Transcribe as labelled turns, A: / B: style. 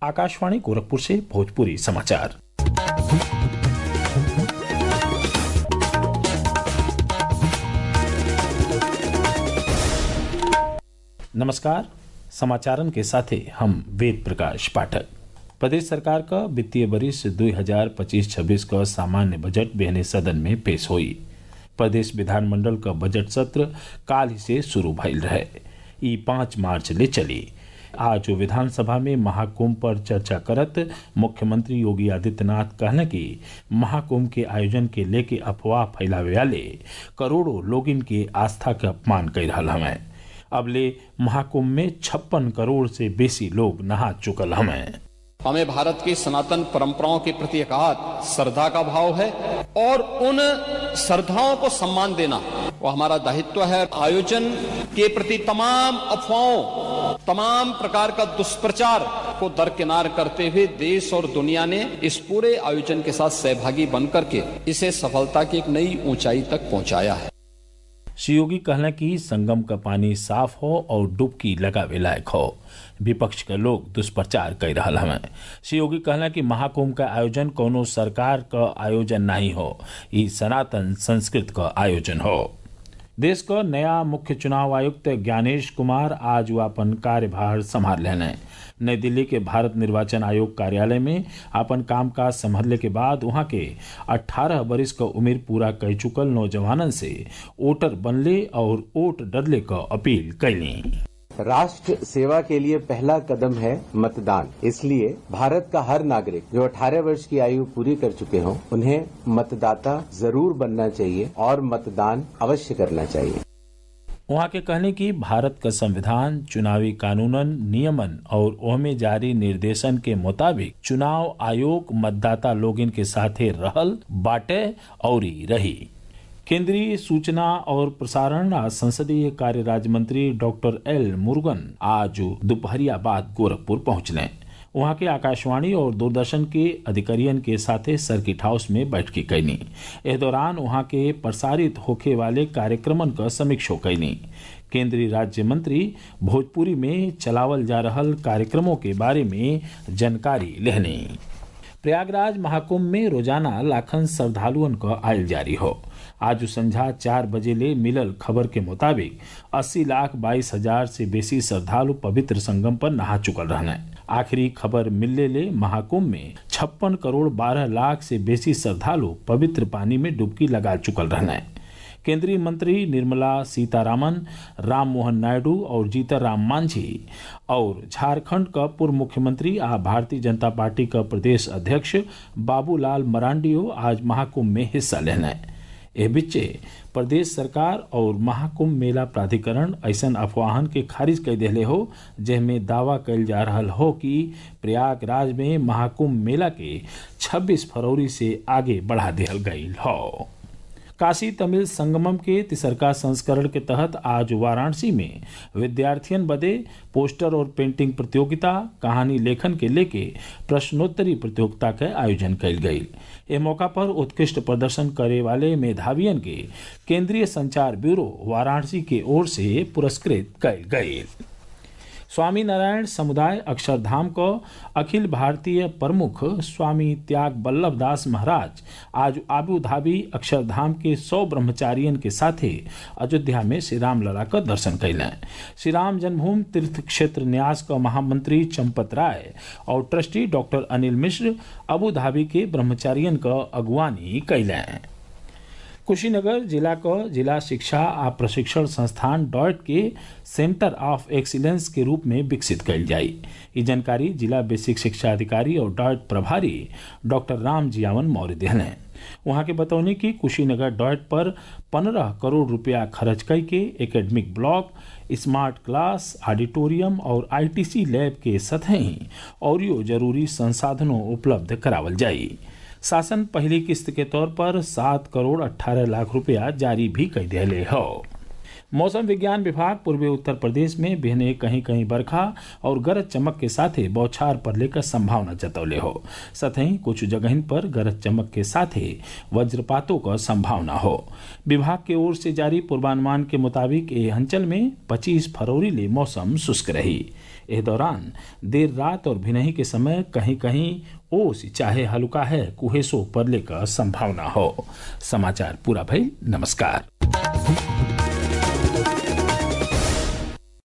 A: आकाशवाणी गोरखपुर से भोजपुरी समाचार। नमस्कार, समाचारन के साथे हम वेद प्रकाश पाठक। प्रदेश सरकार का वित्तीय वर्ष 2025-26 का सामान्य बजट बेहने सदन में पेश हुई। प्रदेश विधानमंडल का बजट सत्र काल ही से शुरू भइल रहे। ई 5 मार्च ले चली। आज विधानसभा में महाकुंभ पर चर्चा करत मुख्यमंत्री योगी आदित्यनाथ कहने कि महाकुंभ के आयोजन के लेके अफवाह फैलावे वाले करोड़ों लोगिन के आस्था के अपमान कर रहा हमें। अबले महाकुंभ में 56 करोड़ से बेसी लोग नहा चुकल हमें।
B: हमें भारत की सनातन परंपराओं के प्रति अगाध श्रद्धा का भाव है और उन श्रद्धाओं को सम्मान देना वो हमारा दायित्व है। आयोजन के प्रति तमाम अफवाहों, तमाम प्रकार का दुष्प्रचार को दरकिनार करते हुए देश और दुनिया ने इस पूरे आयोजन के साथ सहभागी बनकर के इसे सफलता की एक नई ऊंचाई तक पहुंचाया है।
A: श्री योगी कहना कि संगम का पानी साफ हो और डुबकी लगावे लायक हो। विपक्ष के लोग दुष्प्रचार कर रहा हमें। श्री योगी कहना कि महाकुंभ का आयोजन कोनो सरकार का आयोजन नहीं हो, ये सनातन संस्कृत का आयोजन हो। देश का नया मुख्य चुनाव आयुक्त ज्ञानेश कुमार आज अपन कार्यभार संभाल लेने। नई दिल्ली के भारत निर्वाचन आयोग कार्यालय में अपन कामकाज संभालने के बाद वहां के 18 वर्ष का उम्र पूरा कर चुकल नौजवानन से वोटर बनले और वोट डरले का अपील कैली।
C: राष्ट्र सेवा के लिए पहला कदम है मतदान। इसलिए भारत का हर नागरिक जो 18 वर्ष की आयु पूरी कर चुके हों, उन्हें मतदाता जरूर बनना चाहिए और मतदान अवश्य करना चाहिए।
A: वहाँ के कहने की भारत का संविधान, चुनावी कानूनन, नियमन और ओहमे जारी निर्देशन के मुताबिक चुनाव आयोग मतदाता लोगिन के साथे रहल बाटे और रही। केंद्रीय सूचना और प्रसारण संसदीय कार्य राज्य मंत्री डॉक्टर एल मुरुगन आज दोपहरिया बाद गोरखपुर पहुंचले। वहां के आकाशवाणी और दूरदर्शन के अधिकारियों के साथे सर्किट हाउस में बैठकी कैनी। इस दौरान वहां के प्रसारित होखे वाले कार्यक्रमन का समीक्षा कैनी। केंद्रीय राज्य मंत्री भोजपुरी में चलावल जा रहल कार्यक्रमों के बारे में जानकारी लेहनी। प्रयागराज महाकुंभ में रोजाना लाखन श्रद्धालुओं का आयल जारी हो। आज संझा 4 बजे ले मिलल खबर के मुताबिक 80,22,000 से बेसी श्रद्धालु पवित्र संगम पर नहा चुकल रहने। आखिरी खबर मिलने ले महाकुंभ में 56 करोड़ 12 लाख से बेसी श्रद्धालु पवित्र पानी में डुबकी लगा चुकल रहने। केंद्रीय मंत्री निर्मला सीतारामन, राम मोहन नायडू और जीतनराम मांझी और झारखंड का पूर्व मुख्यमंत्री आ भारतीय जनता पार्टी का प्रदेश अध्यक्ष बाबूलाल मरांडियो आज महाकुंभ में हिस्सा लेने। ए बिच्चे प्रदेश सरकार और महाकुंभ मेला प्राधिकरण ऐसन अफवाहन के खारिज कर दिले हो, जिसमें दावा कल जा रहा हो कि प्रयागराज में महाकुंभ मेला के 26 फरवरी से आगे बढ़ा दिया गई हो। काशी तमिल संगमम के तिसरका संस्करण के तहत आज वाराणसी में विद्यार्थियों बदे पोस्टर और पेंटिंग प्रतियोगिता, कहानी लेखन के लेके प्रश्नोत्तरी प्रतियोगिता का आयोजन कल गई। इस मौका पर उत्कृष्ट प्रदर्शन करे वाले मेधावियन के केंद्रीय संचार ब्यूरो वाराणसी के ओर से पुरस्कृत कल गई। स्वामी नारायण समुदाय अक्षरधाम को अखिल भारतीय प्रमुख स्वामी त्याग बल्लभ दास महाराज आज आबू धाबी अक्षरधाम के 100 ब्रह्मचारियों के साथे अयोध्या में श्री राम लला का दर्शन कैलें। श्री राम जन्मभूमि तीर्थ क्षेत्र न्यास का महामंत्री चंपत राय और ट्रस्टी डॉक्टर अनिल मिश्र अबू धाबी के ब्रह्मचारियों का अगुवानी कैलें। कुशीनगर जिला को जिला शिक्षा आ प्रशिक्षण संस्थान डॉट के सेंटर ऑफ एक्सीलेंस के रूप में विकसित कल जाई। ये जानकारी जिला बेसिक शिक्षा अधिकारी और डॉट प्रभारी डॉक्टर राम जियावन मौर्य देने। वहां के बतौने की कुशीनगर डॉट पर 15 करोड़ रुपया खर्च करके academic block, smart class, auditorium और आईटीसी लैब के सतह ही और जरूरी संसाधनों उपलब्ध करावल जाई। शासन पहली किस्त के तौर पर 7 करोड़ 18 लाख रुपया जारी भी कर दिले हो। मौसम विज्ञान विभाग पूर्वी उत्तर प्रदेश में बिहने कहीं कहीं बरखा और गरज चमक के साथ ही बौछार पड़ने का संभावना जतौले हो। सतही कुछ जगह पर गरज चमक के साथ ही वज्रपातों का संभावना हो। विभाग की ओर से जारी पूर्वानुमान के मुताबिक ये अंचल में 25 फरवरी ले मौसम शुष्क रही। इस दौरान देर रात और भिनही के समय कहीं कहीं ओस चाहे हल्का है कुहेसो पड़ने का संभावना हो। समाचार पूरा भई। नमस्कार।